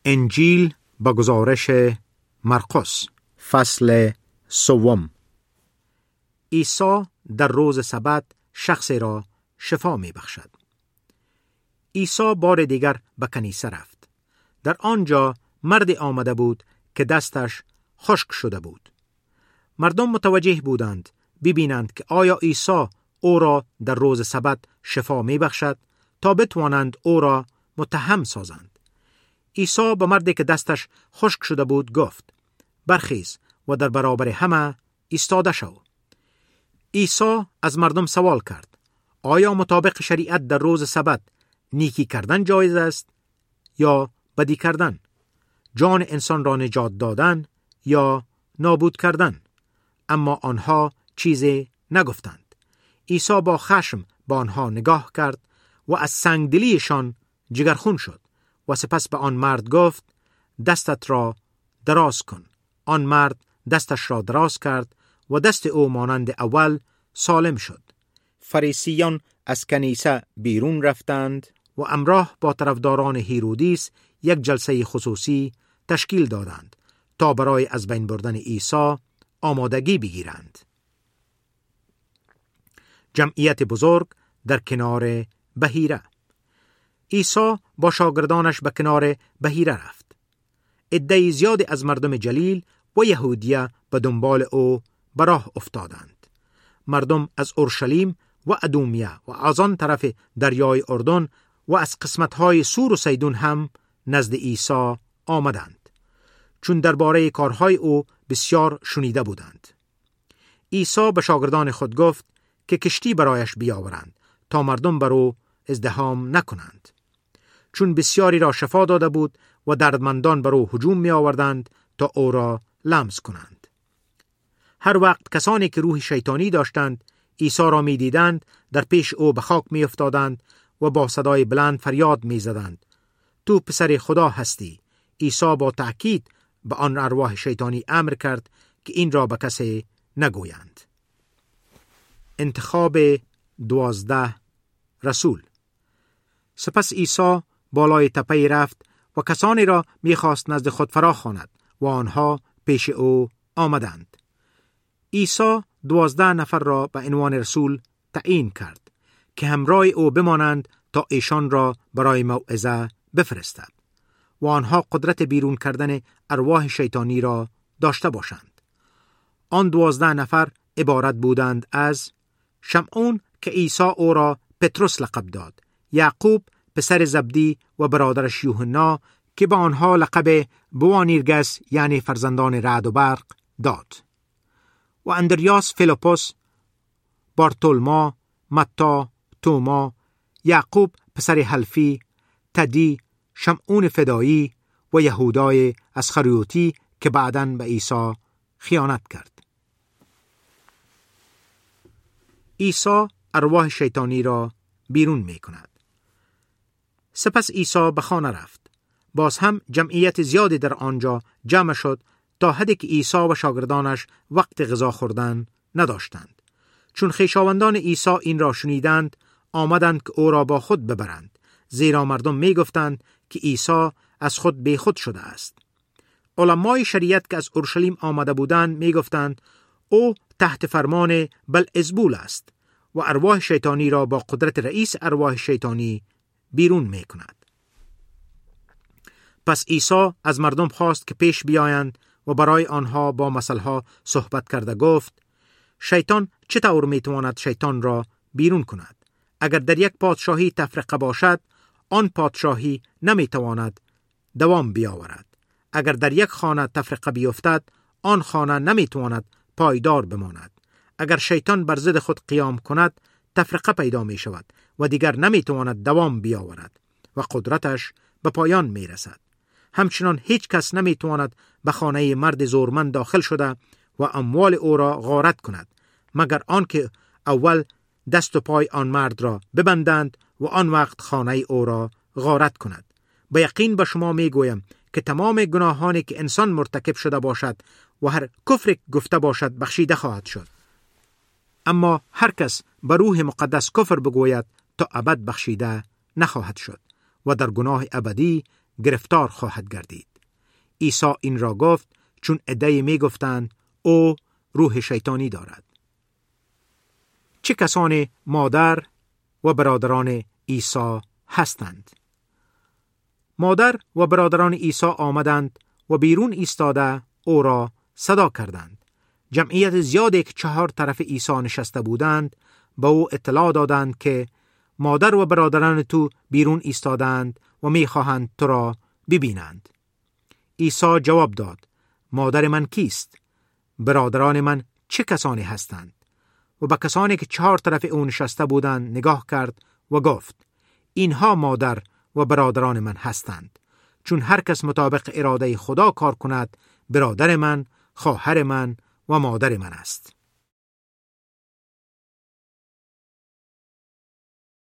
انجیل با گزارش مرقس فصل 3. عیسی در روز سبت شخصی را شفا می بخشد. عیسی بار دیگر به کنیسه رفت. در آنجا مردی آمده بود که دستش خشک شده بود. مردم متوجه بودند ببینند که آیا عیسی او را در روز سبت شفا می بخشد تا بتوانند او را متهم سازند. عیسی به مردی که دستش خشک شده بود گفت: برخیز و در برابر همه ایستاده شو. عیسی از مردم سوال کرد: آیا مطابق شریعت در روز سبت نیکی کردن جایز است یا بدی کردن؟ جان انسان را نجات دادن یا نابود کردن؟ اما آنها چیزی نگفتند. عیسی با خشم با آنها نگاه کرد و از سنگدلیشان جگرخون شد و سپس به آن مرد گفت: دستت را دراز کن. آن مرد دستش را دراز کرد و دست او مانند اول سالم شد. فریسیان از کنیسه بیرون رفتند و همراه با طرفداران هیرودیس یک جلسه خصوصی تشکیل دادند تا برای از بین بردن عیسی آمادگی بگیرند. جمعیت بزرگ در کنار بحیره. عیسی با شاگردانش به کنار بحیره رفت. عده زیادی از مردم جلیل و یهودیه به دنبال او به راه افتادند. مردم از اورشلیم و ادومیه و از آن طرف دریای اردن و از قسمت‌های سور و سیدون هم نزد عیسی آمدند، چون درباره کارهای او بسیار شنیده بودند. عیسی به شاگردان خود گفت که کشتی برایش بیاورند تا مردم بر او ازدحام نکنند، چون بسیاری را شفا داده بود و دردمندان بر او هجوم می آوردند تا او را لمس کنند. هر وقت کسانی که روح شیطانی داشتند عیسی را می دیدند در پیش او به خاک می افتادند و با صدای بلند فریاد می زدند: تو پسر خدا هستی. عیسی با تأکید به آن ارواح شیطانی امر کرد که این را به کسی نگویند. انتخاب 12 رسول. سپس عیسی بالای تپه‌ای رفت و کسانی را می‌خواست نزد خود فراخواند و آنها پیش او آمدند. عیسی 12 نفر را به عنوان رسول تعیین کرد که همراه او بمانند تا ایشان را برای موعظه بفرستد و آنها قدرت بیرون کردن ارواح شیطانی را داشته باشند. آن 12 نفر عبارت بودند از شمعون که عیسی او را پتروس لقب داد، یعقوب پسر زبدی و برادرش یوحنا که به آنها لقب بوانیرگس یعنی فرزندان رعد و برق داد، و اندریاس، فیلیپوس، بارتولما، متی، توما، یعقوب پسر حلفی، تدی، شمعون فدایی و یهودای اسخریوطی که بعداً به عیسی خیانت کرد. عیسی ارواح شیطانی را بیرون می کند. سپس عیسی به خانه رفت. باز هم جمعیت زیادی در آنجا جمع شد تا حدی که عیسی و شاگردانش وقت غذا خوردن نداشتند. چون خویشاوندان عیسی این را شنیدند آمدند که او را با خود ببرند، زیرا مردم می گفتند که عیسی از خود بی خود شده است. علمای شریعت که از اورشلیم آمده بودند می گفتند او تحت فرمان بلعزبول است و ارواح شیطانی را با قدرت رئیس ارواح شیطانی بیرون می کند. پس عیسی از مردم خواست که پیش بیایند و برای آنها با مثلها صحبت کرده گفت: شیطان چطور می تواند شیطان را بیرون کند؟ اگر در یک پادشاهی تفرقه باشد آن پادشاهی نمی تواند دوام بیاورد. اگر در یک خانه تفرقه بیفتد آن خانه نمی تواند پایدار بماند. اگر شیطان بر ضد خود قیام کند تفرقه پیدا می شود و دیگر نمی تواند دوام بیاورد و قدرتش به پایان می رسد. همچنان هیچ کس نمی تواند به خانه مرد زورمند داخل شده و اموال او را غارت کند مگر آنکه اول دست و پای آن مرد را ببندند و آن وقت خانه او را غارت کند. به یقین به شما می گویم که تمام گناهانی که انسان مرتکب شده باشد و هر کفر گفته باشد بخشیده خواهد شد، اما هر کس به روح مقدس کفر بگوید تا ابد بخشیده نخواهد شد و در گناه ابدی گرفتار خواهد گردید. عیسی این را گفت چون عده‌ای می گفتند او روح شیطانی دارد. چه کسانی مادر و برادران عیسی هستند؟ مادر و برادران عیسی آمدند و بیرون ایستاده او را صدا کردند. جمعیت زیادی که 4 طرف عیسی نشسته بودند به او اطلاع دادند که مادر و برادران تو بیرون ایستادند و می‌خواهند تو را ببینند. عیسی جواب داد: مادر من کیست؟ برادران من چه کسانی هستند؟ و به کسانی که 4 طرف او نشسته بودند نگاه کرد و گفت: اینها مادر و برادران من هستند. چون هر کس مطابق اراده خدا کار کند، برادر من، خواهر من و مادر من است.